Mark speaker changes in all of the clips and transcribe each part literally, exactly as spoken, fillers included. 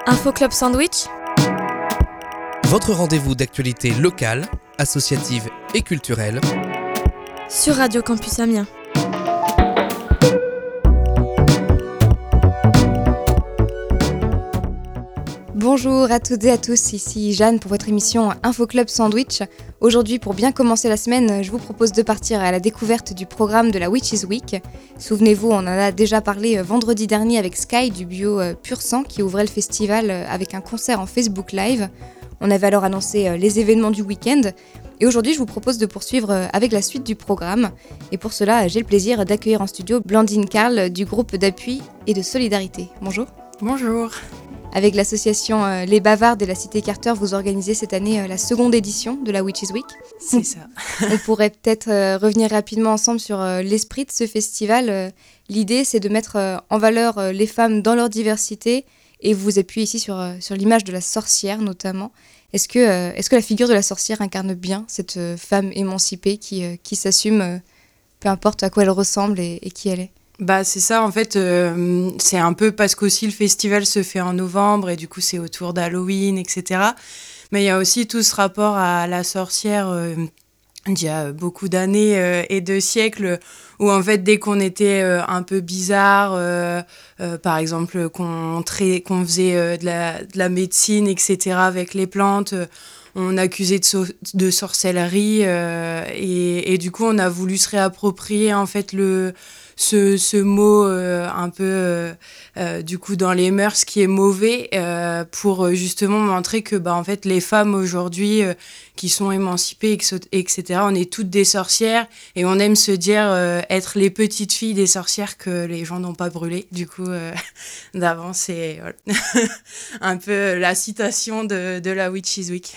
Speaker 1: Info Club Sandwich,
Speaker 2: votre rendez-vous d'actualité locale, associative et culturelle
Speaker 1: sur Radio Campus Amiens.
Speaker 3: Bonjour à toutes et à tous, ici Jeanne pour votre émission Info Club Sandwich. Aujourd'hui, pour bien commencer la semaine, je vous propose de partir à la découverte du programme de la Witches Week. Souvenez-vous, on en a déjà parlé vendredi dernier avec Sky du bio Pur Sang qui ouvrait le festival avec un concert en Facebook Live. On avait alors annoncé les événements du week-end. Et aujourd'hui, je vous propose de poursuivre avec la suite du programme. Et pour cela, j'ai le plaisir d'accueillir en studio Blandine Carl du groupe d'appui et de solidarité. Bonjour.
Speaker 4: Bonjour.
Speaker 3: Avec l'association euh, Les Bavardes et la Cité Carter, vous organisez cette année euh, la seconde édition de la Witches Week.
Speaker 4: C'est ça.
Speaker 3: On pourrait peut-être euh, revenir rapidement ensemble sur euh, l'esprit de ce festival. Euh, l'idée, c'est de mettre euh, en valeur euh, les femmes dans leur diversité et vous vous appuyez ici sur, euh, sur l'image de la sorcière notamment. Est-ce que, euh, est-ce que la figure de la sorcière incarne bien cette euh, femme émancipée qui, euh, qui s'assume, euh, peu importe à quoi elle ressemble et, et qui elle est ?
Speaker 4: Bah c'est ça en fait, euh, c'est un peu parce qu'aussi le festival se fait en novembre et du coup c'est autour d'Halloween, et cetera. Mais il y a aussi tout ce rapport à la sorcière euh, d'il y a beaucoup d'années euh, et de siècles où en fait dès qu'on était euh, un peu bizarre, euh, euh, par exemple qu'on, tra- qu'on faisait euh, de, la, de la médecine, et cetera avec les plantes, euh, on accusait de, so- de sorcellerie euh, et, et du coup on a voulu se réapproprier en fait le ce, ce mot euh, un peu euh, euh, du coup dans les mœurs qui est mauvais euh, pour justement montrer que bah en fait les femmes aujourd'hui euh, qui sont émancipées et cetera on est toutes des sorcières et on aime se dire euh, être les petites filles des sorcières que les gens n'ont pas brûlées du coup euh, d'avant c'est voilà. un peu la citation de, de la Witches Week.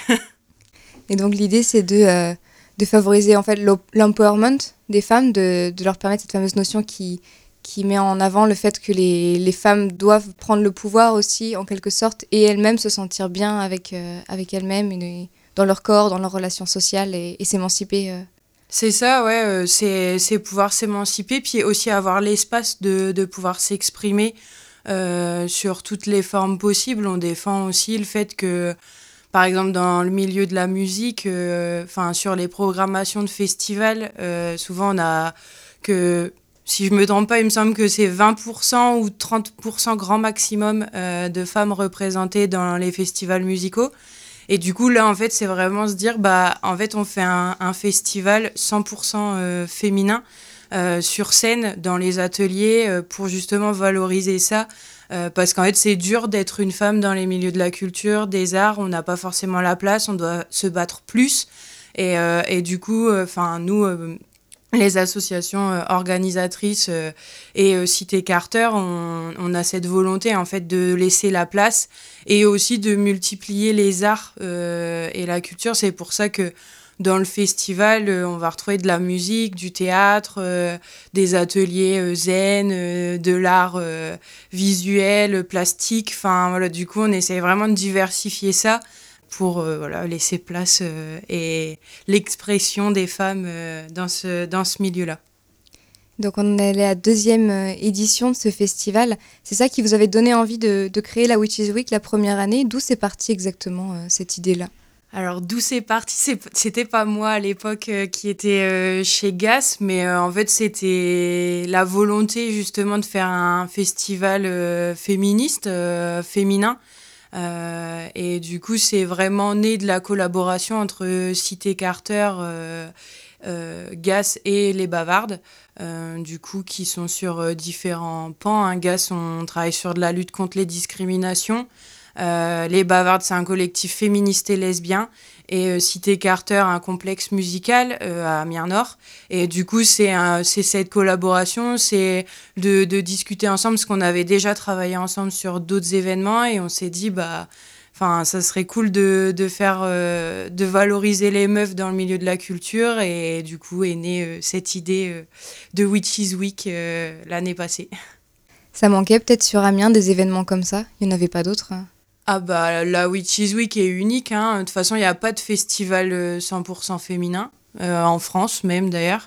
Speaker 3: Et donc l'idée c'est de, euh, de favoriser en fait l'empowerment des femmes, de, de leur permettre cette fameuse notion qui, qui met en avant le fait que les, les femmes doivent prendre le pouvoir aussi en quelque sorte et elles-mêmes se sentir bien avec, euh, avec elles-mêmes et dans leur corps, dans leurs relations sociales et, et s'émanciper. Euh.
Speaker 4: C'est ça, ouais, euh, c'est, c'est pouvoir s'émanciper puis aussi avoir l'espace de, de pouvoir s'exprimer euh, sur toutes les formes possibles. On défend aussi le fait que par exemple, dans le milieu de la musique, euh, sur les programmations de festivals, euh, souvent on a que, si je me trompe pas, il me semble que c'est vingt pour cent ou trente pour cent grand maximum euh, de femmes représentées dans les festivals musicaux. Et du coup, là, en fait, c'est vraiment se dire, bah, en fait, on fait un, un festival cent pour cent euh, féminin euh, sur scène, dans les ateliers, euh, pour justement valoriser ça. Euh, parce qu'en fait, c'est dur d'être une femme dans les milieux de la culture, des arts. On n'a pas forcément la place, on doit se battre plus. Et, euh, et du coup, enfin, euh, nous, euh, les associations euh, organisatrices euh, et euh, Cité Carter, on, on a cette volonté en fait de laisser la place et aussi de multiplier les arts euh, et la culture. C'est pour ça que dans le festival, euh, on va retrouver de la musique, du théâtre, euh, des ateliers euh, zen, euh, de l'art euh, visuel, plastique. Enfin, voilà, du coup, on essaie vraiment de diversifier ça pour euh, voilà, laisser place euh, et l'expression des femmes euh, dans ce, dans ce milieu-là.
Speaker 3: Donc on est à la deuxième édition de ce festival. C'est ça qui vous avait donné envie de, de créer la Witches Week la première année. D'où c'est parti exactement euh, cette idée-là ?
Speaker 4: Alors, d'où c'est parti, c'est, c'était pas moi à l'époque euh, qui était euh, chez G A S, mais euh, en fait, c'était la volonté justement de faire un festival euh, féministe, euh, féminin. Euh, et du coup, c'est vraiment né de la collaboration entre Cité Carter, euh, euh, G A S et les Bavardes, euh, du coup, qui sont sur euh, différents pans. Hein. G A S, on travaille sur de la lutte contre les discriminations. Euh, les Bavardes, c'est un collectif féministe et lesbien. Et euh, Cité Carter, un complexe musical euh, à Amiens-Nord. Et du coup, c'est, un, c'est cette collaboration, c'est de, de discuter ensemble, parce qu'on avait déjà travaillé ensemble sur d'autres événements. Et on s'est dit, bah, enfin, ça serait cool de, de faire, euh, de valoriser les meufs dans le milieu de la culture. Et du coup, est née euh, cette idée euh, de Witches Week euh, l'année passée.
Speaker 3: Ça manquait peut-être sur Amiens des événements comme ça ? Il n'y en avait pas d'autres hein ?
Speaker 4: Ah bah la Witches Week est unique, hein. De toute façon il n'y a pas de festival cent pour cent féminin, euh, en France même d'ailleurs.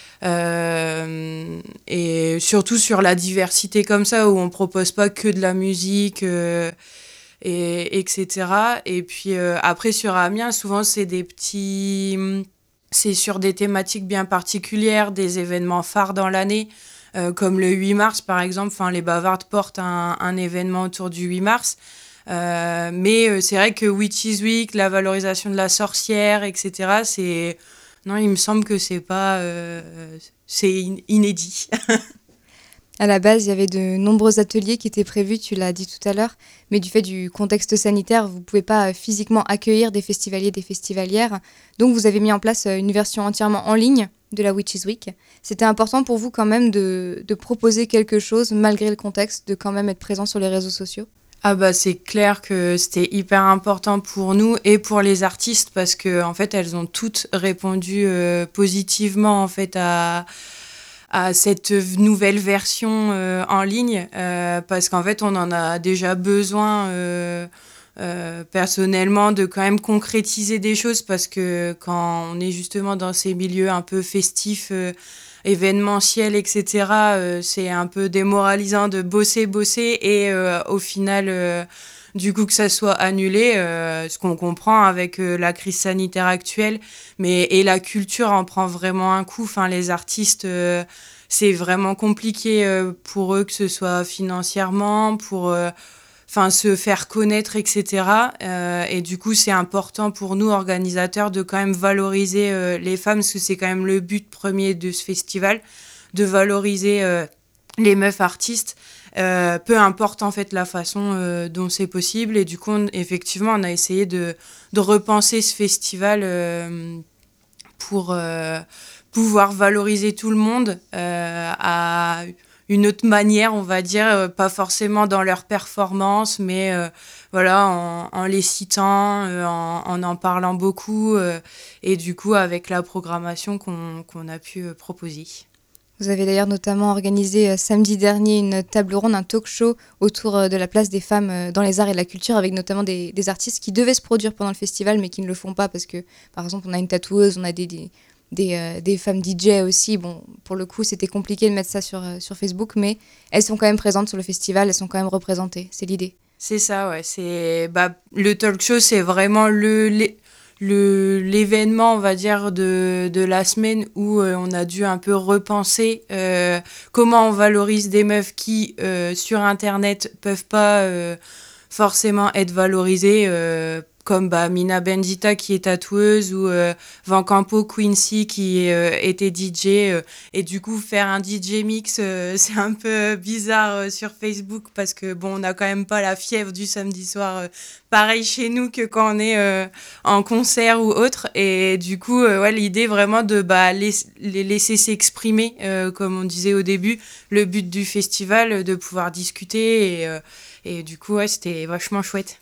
Speaker 4: Euh, et surtout sur la diversité comme ça, où on propose pas que de la musique, euh, et etc. Et puis euh, après sur Amiens, souvent c'est des petits, c'est sur des thématiques bien particulières, des événements phares dans l'année, euh, comme le huit mars par exemple. Enfin, les Bavardes portent un, un événement autour du huit mars. Euh, mais euh, c'est vrai que Witches Week, la valorisation de la sorcière, et cetera. C'est non, il me semble que c'est pas, euh, c'est in- inédit.
Speaker 3: À la base, il y avait de nombreux ateliers qui étaient prévus, tu l'as dit tout à l'heure, mais du fait du contexte sanitaire, vous ne pouvez pas physiquement accueillir des festivaliers et des festivalières. Donc vous avez mis en place une version entièrement en ligne de la Witches Week. C'était important pour vous quand même de, de proposer quelque chose, malgré le contexte, de quand même être présent sur les réseaux sociaux?
Speaker 4: Ah bah c'est clair que c'était hyper important pour nous et pour les artistes parce que en fait elles ont toutes répondu euh, positivement en fait à à cette nouvelle version euh, en ligne euh, parce qu'en fait on en a déjà besoin euh, euh, personnellement de quand même concrétiser des choses parce que quand on est justement dans ces milieux un peu festifs euh, événementiels, et cetera, euh, c'est un peu démoralisant de bosser, bosser et euh, au final, euh, du coup, que ça soit annulé, euh, ce qu'on comprend avec euh, la crise sanitaire actuelle, mais et la culture en prend vraiment un coup. Enfin, les artistes, euh, c'est vraiment compliqué euh, pour eux, que ce soit financièrement, pour euh, enfin se faire connaître, et cetera. Euh, et du coup, c'est important pour nous, organisateurs, de quand même valoriser euh, les femmes, parce que c'est quand même le but premier de ce festival, de valoriser euh, les meufs artistes, euh, peu importe en fait la façon euh, dont c'est possible. Et du coup, on, effectivement, on a essayé de, de repenser ce festival euh, pour euh, pouvoir valoriser tout le monde euh, à une autre manière, on va dire, euh, pas forcément dans leur performance, mais euh, voilà, en, en les citant, euh, en, en en parlant beaucoup, euh, et du coup avec la programmation qu'on, qu'on a pu euh, proposer.
Speaker 3: Vous avez d'ailleurs notamment organisé euh, samedi dernier une table ronde, un talk show autour euh, de la place des femmes euh, dans les arts et la culture, avec notamment des, des artistes qui devaient se produire pendant le festival, mais qui ne le font pas parce que, par exemple, on a une tatoueuse, on a des... des Des, euh, des femmes D J aussi. Bon, pour le coup, c'était compliqué de mettre ça sur, euh, sur Facebook, mais elles sont quand même présentes sur le festival, elles sont quand même représentées. C'est l'idée.
Speaker 4: C'est ça, ouais. C'est, bah, le talk show, c'est vraiment le, le, le- l'événement, on va dire, de, de la semaine où euh, on a dû un peu repenser euh, comment on valorise des meufs qui, euh, sur Internet, peuvent pas euh, forcément être valorisées. Euh, comme bah, Mina Bendita qui est tatoueuse ou euh, Van Campo Quincy qui euh, était D J euh, et du coup faire un D J mix euh, c'est un peu bizarre euh, sur Facebook parce que bon on n'a quand même pas la fièvre du samedi soir euh, pareil chez nous que quand on est euh, en concert ou autre et du coup euh, ouais l'idée vraiment de bah les, les laisser s'exprimer euh, comme on disait au début, le but du festival de pouvoir discuter et, euh, et du coup ouais c'était vachement chouette.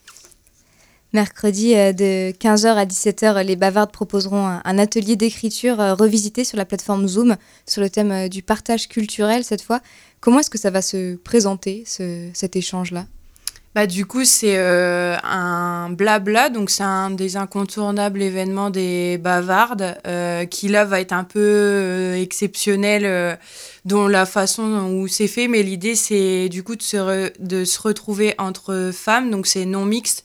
Speaker 3: Mercredi, euh, de quinze heures à dix-sept heures, les Bavardes proposeront un, un atelier d'écriture euh, revisité sur la plateforme Zoom, sur le thème euh, du partage culturel cette fois. Comment est-ce que ça va se présenter, ce, cet échange-là ?
Speaker 4: Bah, du coup, c'est euh, un blabla, donc c'est un des incontournables événements des Bavardes, euh, qui là va être un peu euh, exceptionnel, euh, dont la façon où c'est fait, mais l'idée c'est du coup de se, re- de se retrouver entre femmes, donc c'est non mixte.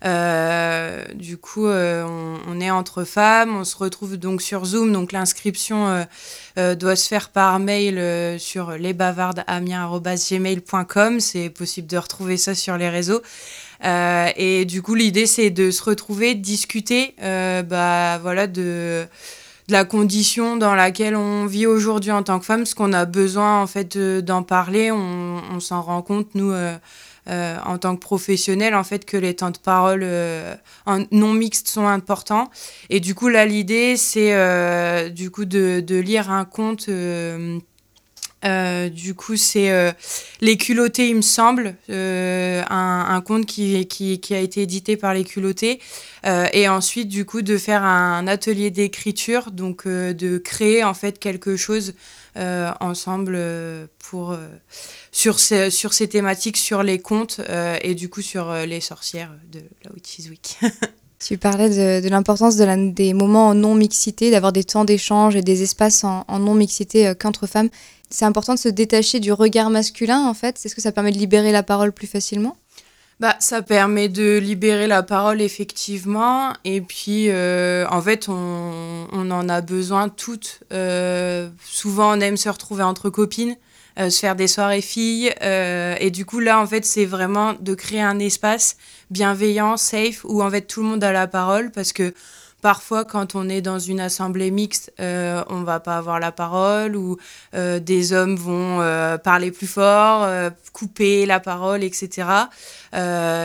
Speaker 4: Euh, du coup, euh, on, on est entre femmes, on se retrouve donc sur Zoom, donc l'inscription euh, euh, doit se faire par mail euh, sur lesbavardes-amiens arobase gmail point com, c'est possible de retrouver ça sur les réseaux. Euh, et du coup, l'idée c'est de se retrouver, de discuter, euh, bah voilà, de de la condition dans laquelle on vit aujourd'hui en tant que femme, parce qu'on a besoin en fait de, d'en parler, on, on s'en rend compte nous. Euh, Euh, en tant que professionnel, en fait, que les temps de parole euh, en non mixtes sont importants. Et du coup, là, l'idée, c'est euh, du coup de, de lire un conte. Euh, euh, du coup, c'est euh, Les Culottés, il me semble, euh, un, un conte qui, qui, qui a été édité par Les Culottés. Euh, et ensuite, du coup, de faire un atelier d'écriture, donc euh, de créer en fait quelque chose euh, ensemble euh, pour... Euh, sur ces, sur ces thématiques, sur les contes euh, et du coup sur euh, les sorcières de la Witches Week.
Speaker 3: Tu parlais de, de l'importance de la, des moments en non-mixité, d'avoir des temps d'échange et des espaces en, en non-mixité euh, qu'entre femmes. C'est important de se détacher du regard masculin, en fait. Est-ce que ça permet de libérer la parole plus facilement ?
Speaker 4: Bah, ça permet de libérer la parole, effectivement. Et puis, euh, en fait, on, on en a besoin toutes. Euh, souvent, on aime se retrouver entre copines, euh, se faire des soirées filles. Euh, et du coup, là, en fait, c'est vraiment de créer un espace bienveillant, safe, où, en fait, tout le monde a la parole. Parce que parfois, quand on est dans une assemblée mixte, euh, on va pas avoir la parole ou euh, des hommes vont euh, parler plus fort, euh, couper la parole, et cetera. Euh,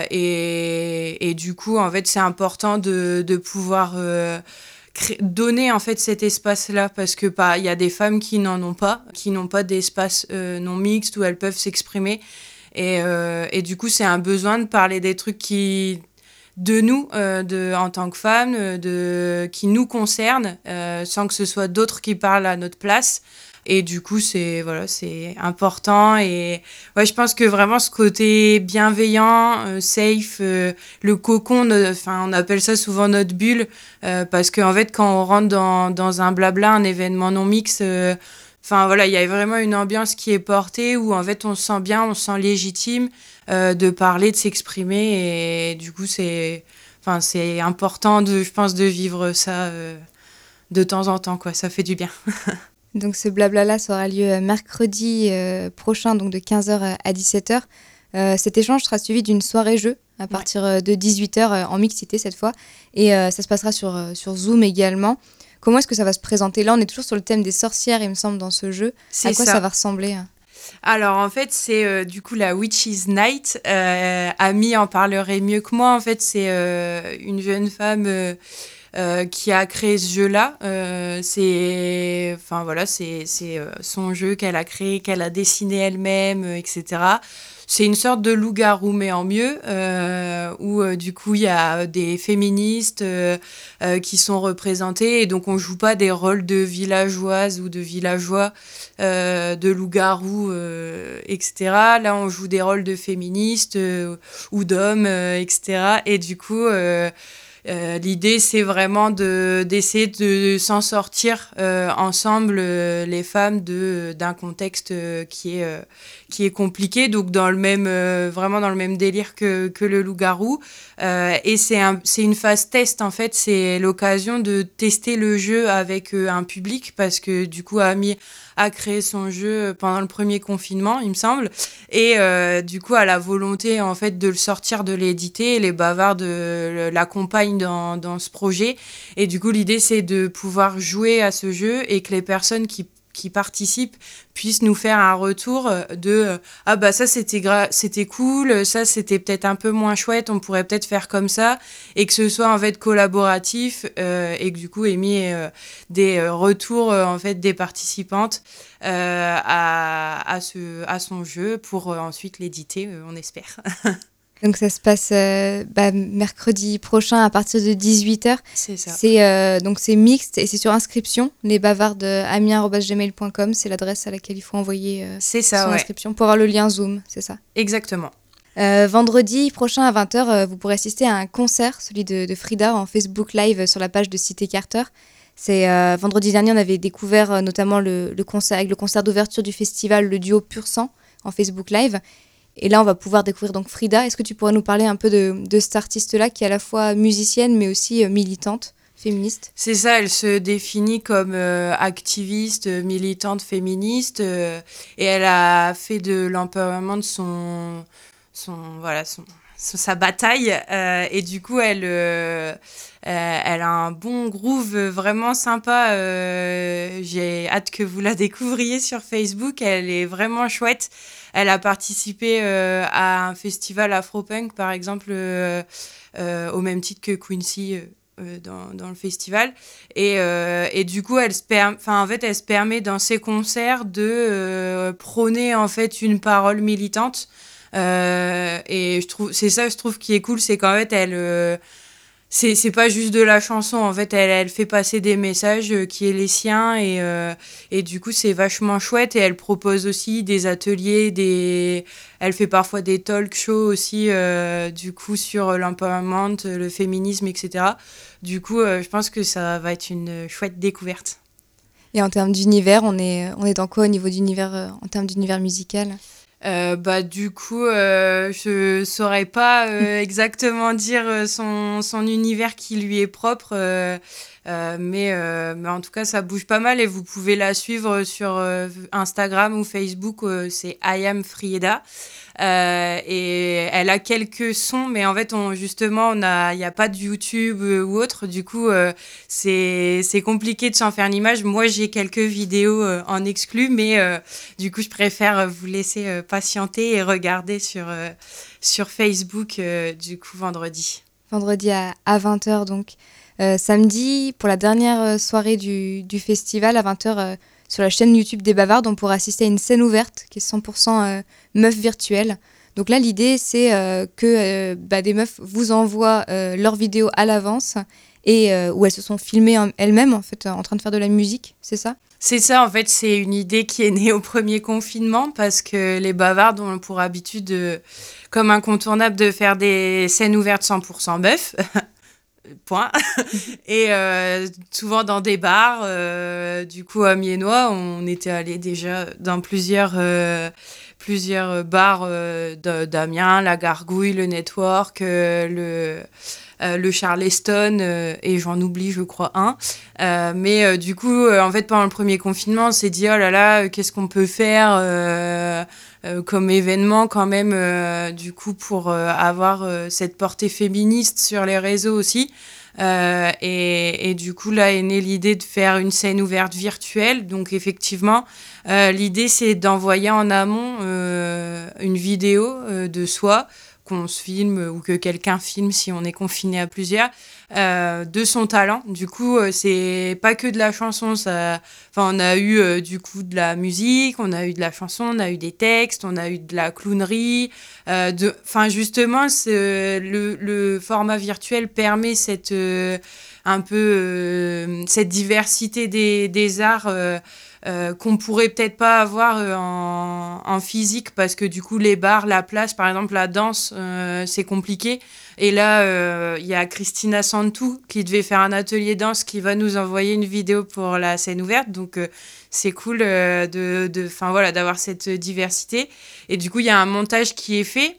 Speaker 4: et, et du coup, en fait, c'est important de, de pouvoir euh, cré- donner en fait cet espace-là parce que bah, y a des femmes qui n'en ont pas, qui n'ont pas d'espace euh, non mixte où elles peuvent s'exprimer. Et, euh, et du coup, c'est un besoin de parler des trucs qui de nous euh, de, en tant que femmes, euh, de, qui nous concernent, euh, sans que ce soit d'autres qui parlent à notre place. Et du coup, c'est, voilà, c'est important. Et ouais, je pense que vraiment ce côté bienveillant, euh, safe, euh, le cocon, enfin, on appelle ça souvent notre bulle, euh, parce qu'en fait, quand on rentre dans, dans un blabla, un événement non mix, euh, enfin voilà, il y a vraiment une ambiance qui est portée où en fait on se sent bien, on se sent légitime euh, de parler, de s'exprimer et du coup c'est, enfin c'est important de, je pense, de vivre ça euh, de temps en temps quoi, ça fait du bien.
Speaker 3: Donc ce blabla-là, ça aura lieu mercredi euh, prochain, donc de quinze heures à dix-sept heures. Euh, cet échange sera suivi d'une soirée-jeu à partir ouais. de dix-huit heures euh, en mixité cette fois. Et euh, ça se passera sur, euh, sur Zoom également. Comment est-ce que ça va se présenter ? Là, on est toujours sur le thème des sorcières, il me semble, dans ce jeu.
Speaker 4: C'est
Speaker 3: à quoi
Speaker 4: ça.
Speaker 3: ça va ressembler ?
Speaker 4: Alors en fait c'est euh, du coup la Witch's Night. Euh, Amy en parlerait mieux que moi. En fait c'est euh, une jeune femme euh, euh, qui a créé ce jeu-là. Euh, c'est, enfin voilà, c'est c'est euh, son jeu qu'elle a créé, qu'elle a dessiné elle-même, euh, et cetera. C'est une sorte de loup-garou, mais en mieux, euh, où euh, du coup il y a des féministes euh, euh, qui sont représentées, et donc on joue pas des rôles de villageoises ou de villageois, euh, de loup-garou, euh, et cetera. Là on joue des rôles de féministes euh, ou d'hommes, euh, et cetera. Et du coup, euh, Euh, l'idée, c'est vraiment de, d'essayer de s'en sortir euh, ensemble, euh, les femmes, de, d'un contexte euh, qui, est, euh, qui est compliqué, donc dans le même, euh, vraiment dans le même délire que, que le loup-garou. Euh, et c'est, un, c'est une phase test, en fait, c'est l'occasion de tester le jeu avec euh, un public, parce que du coup, Amy a créé son jeu pendant le premier confinement, il me semble, et euh, du coup, a la volonté, en fait, de le sortir, de l'éditer, et les bavards de, l'accompagnent dans, dans ce projet. Et du coup, l'idée, c'est de pouvoir jouer à ce jeu et que les personnes qui, qui participent puissent nous faire un retour de « Ah bah ça, c'était, gra- c'était cool, ça, c'était peut-être un peu moins chouette, on pourrait peut-être faire comme ça. » Et que ce soit en fait collaboratif euh, et que du coup, Amy ait euh, des euh, retours euh, en fait, des participantes euh, à, à, ce, à son jeu pour euh, ensuite l'éditer, euh, on espère.
Speaker 3: Donc ça se passe euh, bah, mercredi prochain à partir de dix-huit heures.
Speaker 4: C'est ça.
Speaker 3: C'est, euh, donc c'est mixte et c'est sur inscription. Les bavards de amiens arobase gmail point com, c'est l'adresse à laquelle il faut envoyer euh,
Speaker 4: c'est ça,
Speaker 3: son
Speaker 4: ouais.
Speaker 3: inscription pour avoir le lien Zoom, c'est ça ?
Speaker 4: Exactement.
Speaker 3: Euh, vendredi prochain à vingt heures, euh, vous pourrez assister à un concert, celui de, de Frida, en Facebook Live sur la page de Cité Carter. C'est, euh, vendredi dernier, on avait découvert euh, notamment le, le concert, avec le concert d'ouverture du festival, le duo Pur Sang en Facebook Live. Et là, on va pouvoir découvrir donc Frida. Est-ce que tu pourrais nous parler un peu de, de cette artiste-là qui est à la fois musicienne mais aussi euh, militante, féministe ?
Speaker 4: C'est ça, elle se définit comme euh, activiste, militante, féministe euh, et elle a fait de l'empowerment son, son, voilà, son, son, sa bataille euh, et du coup, elle, euh, euh, elle a un bon groove vraiment sympa. Euh, j'ai hâte que vous la découvriez sur Facebook, elle est vraiment chouette. Elle a participé euh, à un festival Afropunk, par exemple, euh, euh, au même titre que Quincy euh, dans, dans le festival. Et, euh, et du coup, elle se, per- en fait, elle se permet dans ses concerts de euh, prôner en fait, une parole militante. Euh, et je trouve, c'est ça, je trouve, qui est cool, c'est qu'en fait, elle... Euh, C'est, c'est pas juste de la chanson, en fait, elle, elle fait passer des messages euh, qui est les siens et, euh, et du coup, c'est vachement chouette et elle propose aussi des ateliers, des... elle fait parfois des talk shows aussi, euh, du coup, sur l'empowerment, le féminisme, et cetera. Du coup, euh, je pense que ça va être une chouette découverte.
Speaker 3: Et en termes d'univers, on est, on est dans quoi au niveau d'univers, euh, en termes d'univers musical ?
Speaker 4: Euh, bah du coup, euh, je saurais pas euh, exactement dire euh, son, son univers qui lui est propre, euh, euh, mais, euh, mais en tout cas, ça bouge pas mal et vous pouvez la suivre sur euh, Instagram ou Facebook, euh, c'est I am Frieda. Euh, et elle a quelques sons, mais en fait, on, justement, on a, il n'y a pas de YouTube euh, ou autre. Du coup, euh, c'est, c'est compliqué de s'en faire une image. Moi, j'ai quelques vidéos euh, en exclu, mais euh, du coup, je préfère vous laisser euh, patienter et regarder sur, euh, sur Facebook, euh, du coup, vendredi.
Speaker 3: Vendredi à, à vingt heures, donc. Euh, samedi, pour la dernière soirée du, du festival, à vingt heures, euh, sur la chaîne YouTube des Bavardes, on pourra assister à une scène ouverte qui est cent pour cent euh, meufs virtuelles. Donc là, l'idée, c'est euh, que euh, bah, des meufs vous envoient euh, leurs vidéos à l'avance et euh, où elles se sont filmées en, elles-mêmes, en fait, en train de faire de la musique, c'est ça ?
Speaker 4: C'est ça, en fait, c'est une idée qui est née au premier confinement parce que les Bavardes ont pour habitude, de, comme incontournable, de faire des scènes ouvertes cent pour cent meufs. Point. Et euh, souvent dans des bars. Euh, du coup, à Miennois, on était allé déjà dans plusieurs, euh, plusieurs bars euh, d'Amiens, la Gargouille, le Network, euh, le, euh, le Charleston, euh, et j'en oublie, je crois, un. Euh, mais euh, du coup, euh, en fait, pendant le premier confinement, on s'est dit, oh là là, qu'est-ce qu'on peut faire euh, euh, comme événement quand même, euh, du coup, pour euh, avoir euh, cette portée féministe sur les réseaux aussi. Euh, et, et du coup, là est née l'idée de faire une scène ouverte virtuelle. Donc, effectivement, euh, l'idée, c'est d'envoyer en amont euh, une vidéo euh, de soi, qu'on se filme ou que quelqu'un filme si on est confiné à plusieurs, euh, de son talent. Du coup, euh, c'est pas que de la chanson. Ça... Enfin, on a eu euh, du coup de la musique, on a eu de la chanson, on a eu des textes, on a eu de la clownerie. Euh, de... Enfin, justement, c'est, le, le format virtuel permet cette, euh, un peu, euh, cette diversité des, des arts euh, Euh, qu'on pourrait peut-être pas avoir euh, en, en physique parce que du coup les bars, la place, par exemple la danse, euh, c'est compliqué. Et là, il euh, y a Christina Santou qui devait faire un atelier danse qui va nous envoyer une vidéo pour la scène ouverte. Donc euh, c'est cool euh, de, de, enfin, voilà, d'avoir cette diversité. Et du coup, il y a un montage qui est fait.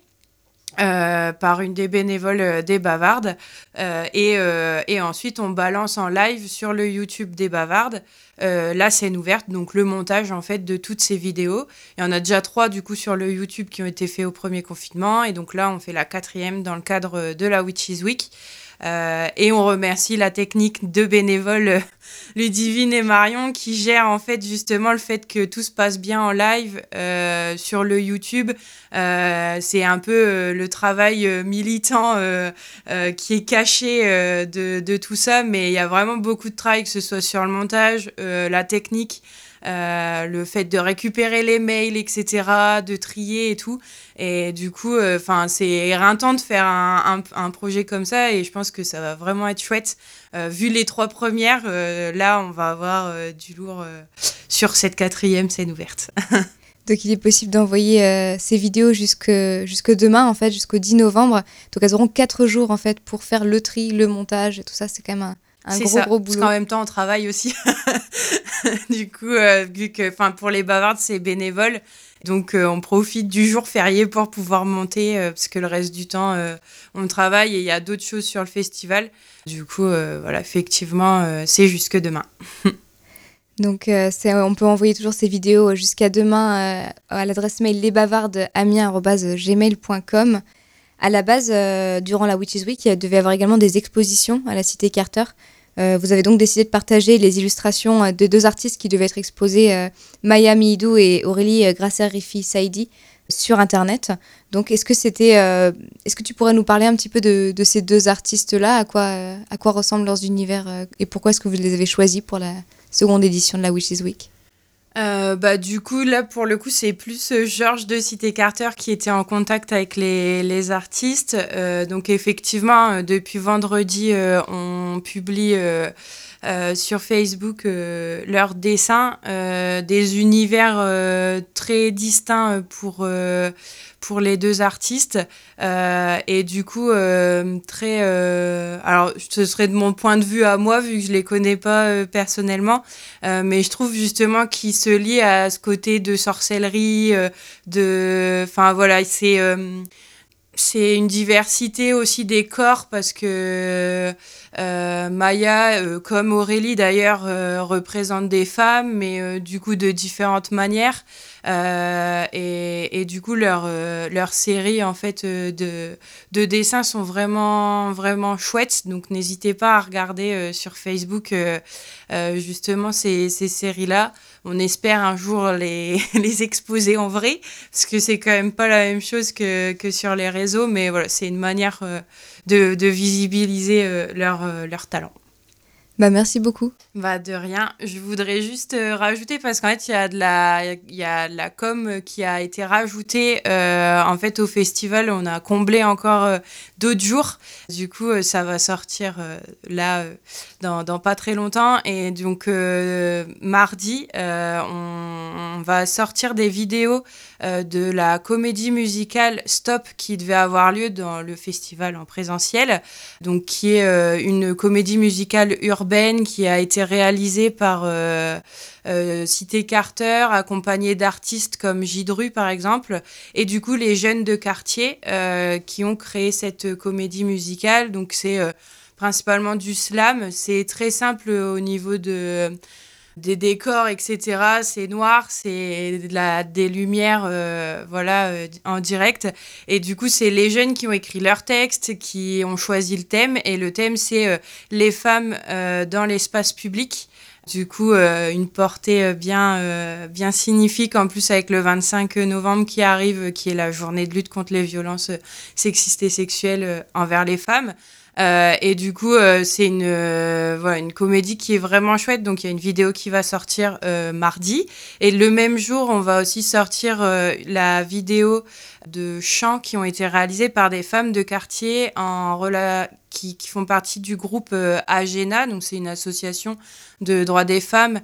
Speaker 4: Euh, par une des bénévoles euh, des Bavardes euh, et, euh, et ensuite on balance en live sur le YouTube des Bavardes euh, la scène ouverte, donc le montage en fait de toutes ces vidéos. Il y en a déjà trois du coup sur le YouTube qui ont été faits au premier confinement et donc là on fait la quatrième dans le cadre de la Witches Week. Euh, et on remercie la technique de bénévoles euh, Ludivine et Marion qui gèrent en fait justement le fait que tout se passe bien en live euh, sur le YouTube. Euh, c'est un peu euh, le travail euh, militant euh, euh, qui est caché euh, de, de tout ça, mais il y a vraiment beaucoup de travail, que ce soit sur le montage, euh, la technique, euh, le fait de récupérer les mails, et cetera, de trier et tout. Et du coup, enfin, euh, c'est éreintant de faire un, un, un projet comme ça et je pense que ça va vraiment être chouette. Euh, vu les trois premières, euh, là, on va avoir euh, du lourd euh, sur cette quatrième scène ouverte.
Speaker 3: Donc, il est possible d'envoyer euh, ces vidéos jusque, jusque demain, en fait, jusqu'au dix novembre. Donc, elles auront quatre jours, en fait, pour faire le tri, le montage et tout ça. C'est quand même un, un gros,
Speaker 4: ça,
Speaker 3: gros boulot.
Speaker 4: Parce qu'en même temps, on travaille aussi. Du coup, euh, vu que pour les Bavardes, c'est bénévole. Donc, euh, on profite du jour férié pour pouvoir monter, euh, parce que le reste du temps, euh, on travaille et il y a d'autres choses sur le festival. Du coup, euh, voilà, effectivement, euh, c'est jusque demain.
Speaker 3: Donc, euh, c'est, on peut envoyer toujours ces vidéos jusqu'à demain euh, à l'adresse mail lesbavardes amiens arobase gmail point com. À la base, euh, durant la Witches Week, il devait y avoir également des expositions à la Cité Carter. Euh, vous avez donc décidé de partager les illustrations de deux artistes qui devaient être exposés, euh, Maya Miidou et Aurélie Grasser-Rifi Saidi, sur Internet. Donc, est-ce que c'était, euh, est-ce que tu pourrais nous parler un petit peu de, de ces deux artistes-là, à quoi, euh, à quoi ressemblent leurs univers euh, et pourquoi est-ce que vous les avez choisis pour la seconde édition de la Witches Week ?
Speaker 4: Euh, bah, du coup, là, pour le coup, c'est plus euh, Georges de Cité Carter qui était en contact avec les, les artistes. Euh, donc, effectivement, euh, depuis vendredi, euh, on publie euh, euh, sur Facebook euh, leurs dessins, euh, des univers euh, très distincts pour, euh, pour les deux artistes. Euh, et du coup, euh, très... Euh, alors, ce serait de mon point de vue à moi, vu que je les connais pas euh, personnellement, euh, mais je trouve justement qu'ils se lie à ce côté de sorcellerie, euh, de, enfin voilà, c'est euh, c'est une diversité aussi des corps parce que euh, Maya, euh, comme Aurélie d'ailleurs, euh, représente des femmes, mais euh, du coup de différentes manières. Euh, et, et du coup, leurs euh, leur séries en fait euh, de, de dessins sont vraiment vraiment chouettes. Donc n'hésitez pas à regarder euh, sur Facebook euh, euh, justement ces, ces séries-là. On espère un jour les, les exposer en vrai, parce que c'est quand même pas la même chose que, que sur les réseaux, mais voilà, c'est une manière euh, de, de visibiliser euh, leur, euh, leur talent.
Speaker 3: Bah, merci beaucoup.
Speaker 4: Bah, de rien. Je voudrais juste euh, rajouter, parce qu'en fait, il y a de la, il y a de la com qui a été rajoutée. Euh, en fait, au festival, on a comblé encore euh, d'autres jours. Du coup, euh, ça va sortir euh, là, euh, dans, dans pas très longtemps. Et donc, euh, mardi, euh, on, on va sortir des vidéos euh, de la comédie musicale Stop qui devait avoir lieu dans le festival en présentiel. Donc, qui est euh, une comédie musicale urbaine qui a été réalisée par euh, euh, Cité Carter, accompagnée d'artistes comme Gidru par exemple, et du coup les jeunes de quartier euh, qui ont créé cette comédie musicale. Donc c'est euh, principalement du slam, c'est très simple au niveau de des décors, et cetera. C'est noir, c'est de la, des lumières euh, voilà, euh, en direct. Et du coup, c'est les jeunes qui ont écrit leur texte, qui ont choisi le thème. Et le thème, c'est euh, les femmes euh, dans l'espace public. Du coup, euh, une portée bien, euh, bien signifique, en plus avec le vingt-cinq novembre qui arrive, qui est la journée de lutte contre les violences sexistes et sexuelles envers les femmes. Euh, et du coup, euh, c'est une, euh, voilà, une comédie qui est vraiment chouette. Donc, il y a une vidéo qui va sortir euh, mardi. Et le même jour, on va aussi sortir euh, la vidéo de chants qui ont été réalisés par des femmes de quartier en rela- qui, qui font partie du groupe euh, Agena. Donc, c'est une association de droits des femmes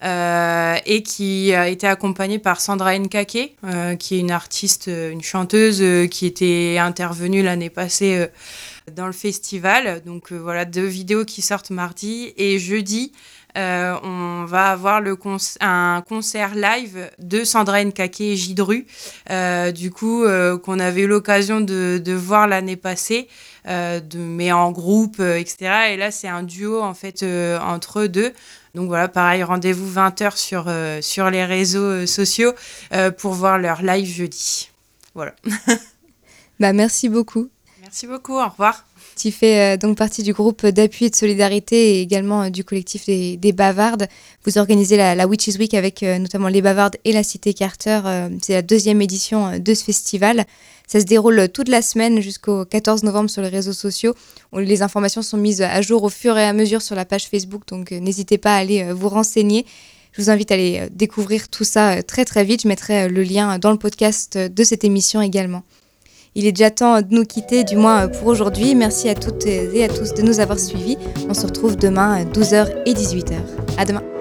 Speaker 4: euh, et qui a été accompagnée par Sandra Nkake, euh, qui est une artiste, une chanteuse euh, qui était intervenue l'année passée euh, dans le festival. Donc euh, voilà, deux vidéos qui sortent mardi. Et jeudi, euh, on va avoir le con- un concert live de Sandra Nkake et Gidru, euh, du coup, euh, qu'on avait eu l'occasion de, de voir l'année passée, euh, de, mais en groupe, euh, et cetera. Et là, c'est un duo, en fait, euh, entre eux deux. Donc voilà, pareil, rendez-vous vingt heures sur, euh, sur les réseaux euh, sociaux euh, pour voir leur live jeudi. Voilà.
Speaker 3: Bah, merci beaucoup.
Speaker 4: Merci beaucoup, au revoir.
Speaker 3: Tu fais euh, donc partie du groupe d'appui et de solidarité et également euh, du collectif des, des Bavardes. Vous organisez la, la Witches Week avec euh, notamment les Bavardes et la Cité Carter. Euh, c'est la deuxième édition euh, de ce festival. Ça se déroule toute la semaine jusqu'au quatorze novembre sur les réseaux sociaux. Où les informations sont mises à jour au fur et à mesure sur la page Facebook, donc euh, n'hésitez pas à aller euh, vous renseigner. Je vous invite à aller euh, découvrir tout ça euh, très très vite. Je mettrai euh, le lien dans le podcast de cette émission également. Il est déjà temps de nous quitter, du moins pour aujourd'hui. Merci à toutes et à tous de nous avoir suivis. On se retrouve demain à douze heures et dix-huit heures. À demain.